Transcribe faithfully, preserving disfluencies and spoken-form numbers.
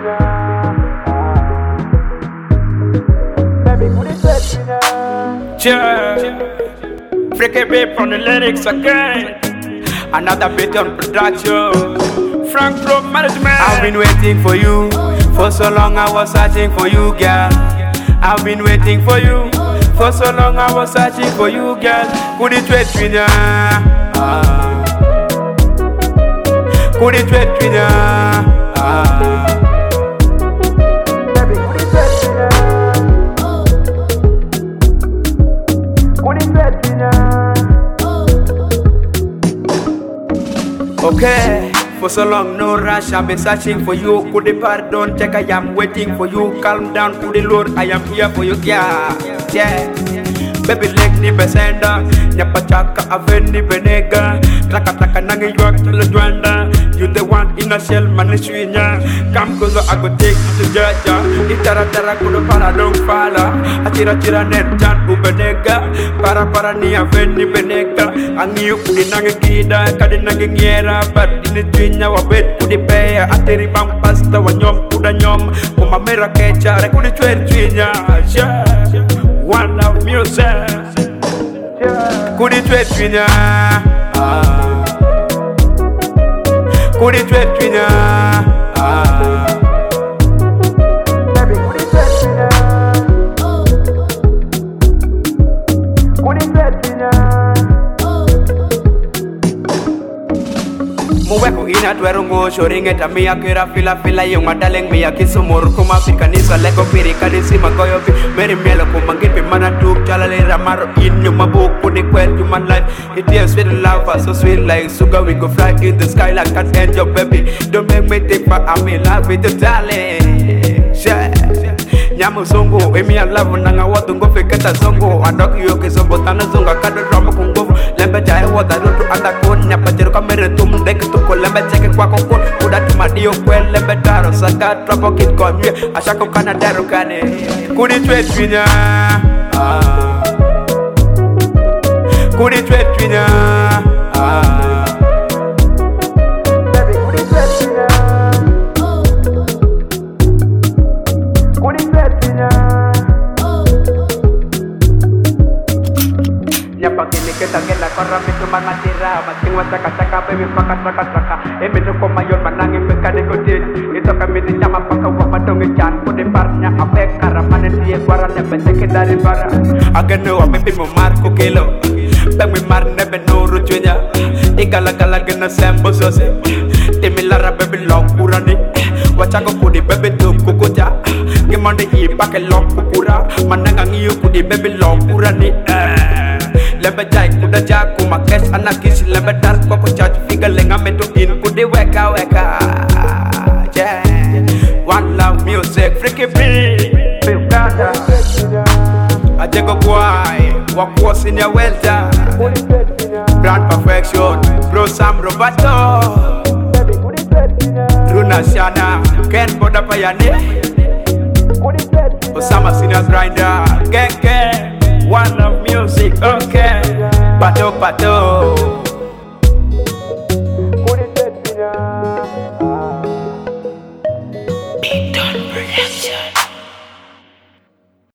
Yeah, freaky babe from the lyrics again. Another bit on production. Frank Pro Management. I've been waiting for you for so long. I was searching for you, girl. I've been waiting for you for so long. I was searching for you, girl. Could it wait with ya? Ah. Could it wait with ya? Ah. Okay, for so long, no rush. I've been searching for you. Could the pardon check? I am waiting for you. Calm down, to the Lord. I am here for you, yeah. Yeah. Baby, leg ni besenda. Nyapa chaka aveni benega. Traka traka nangi yuak tala juanda. You the one in a shell, maniswinya. Come closer, I go take you to Jaja. Itara tara kudo para dong fala. Achira chira net jan ubenega. Para para ni aveni benega. Angi yuk di nangi kida. Kadi nangi ngiera. But ini twinya wabet kudi peya. Ateri bang pasta wanyom kuda nyom. Kuma mera kecha. Rekudi chwer twinya. Yeah. One love music. Could it wait with ya? Ah. Could it wait with ya? Ah. Baby, could it wait with ya? Could it wait with ya? Muweko ina tuerungo shoring eta mi akira fila fila yung madaling mi akisumur kuma pikanisa leko piri kadisi magoyo pi meri mielo kumangit pi mana tuk chalale ramaro in yung mabuk pudi kwet human life it is sweet love so sweet like sugar we go fly in the sky like an angel baby don't make me think but I'm in love with you darling yeah. Nyamu zongo, emi alavu nanga watu ngofe keta zongo Andoki yoke zombo tana zonga kado drama kungofu Lembe jahe wada rutu anda kun Nyapa jiru kamere tum deke tuko lembe cheke kwa kokun Kuda tuma diyo kwe lembe daro Saka trapo kit kwa mye Ashako kana daro kane Kudi twe twinya ah. Kudi twe twinya ah. Pagini kita gila korang itu mangatira Masing wasaka saka baby paka traka traka Emi tuko mayon manangin beka dikutin Itu kami di jama paka wapadong ijan Kudi parnya apek karamane siye guaranya Beseke dari bara Agano amepi mumarku kilo Pemi mar nebe nuru junya Igala gala gena sembo sose Timilara baby long kurani Wachako kudi baby tum kukuja Gimande i pake long kukura Manangang iyo kudi baby long kurani Lembe jai kuda jaku makesh anakis lembe dar koko charge figa lenga meto in kudi weka weka yeah one love music freaky beat Uganda Ajego kwai wakwo senior welta brand perfection bro Sam Roberto Runa Shana Ken Boda Payane Osama senior grinder gang gang one love music, okay. Pato, pato.